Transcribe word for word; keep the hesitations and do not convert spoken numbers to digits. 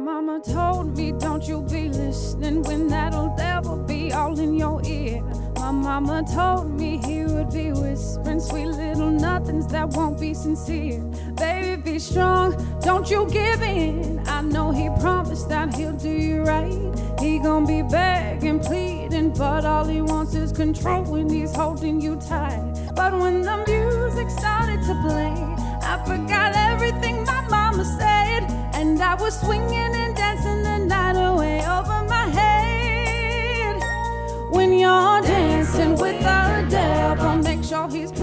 mama told me, don't you be listening when that old devil be all in your ear. My mama told me he would be whispering sweet little nothings that won't be sincere. Baby, be strong, don't you give in. I know he promised that he'll do you right. He gon' be begging, pleading, but all he wants is control when he's holding you tight. But when the music started to play, I forgot everything my mama said, and I was swinging and dancing the night away over my head. When you're dancing with the devil, make sure he's